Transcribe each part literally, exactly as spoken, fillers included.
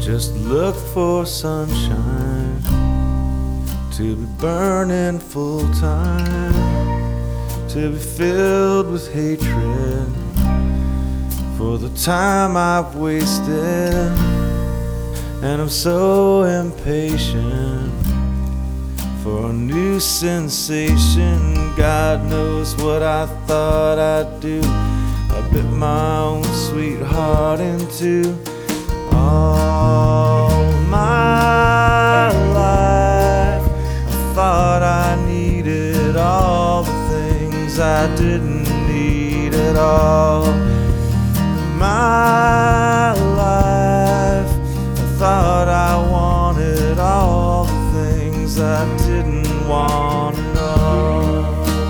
Just look for sunshine to be burning full time, to be filled with hatred for the time I've wasted. And I'm so impatient for a new sensation. God knows what I thought I'd do. I bit my own sweetheart into all my life. I thought I needed all the things I didn't need at all. My life, I thought I wanted all the things I didn't want to know.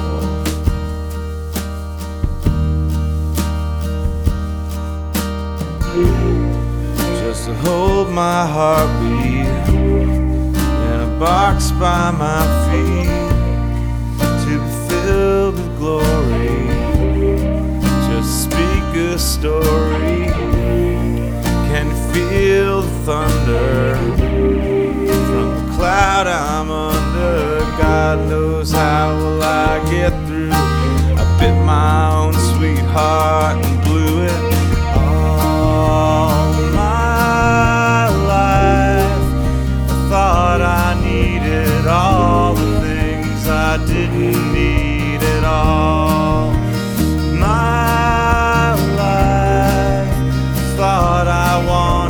Just to hold my heartbeat in a box by my feet, to be filled with glory, just speak a story. Can you feel the thunder from the cloud I'm under? God knows how will I get through. I bit my own sweetheart and blew it. All my life I thought I needed all the things I didn't need at all. My life I thought I wanted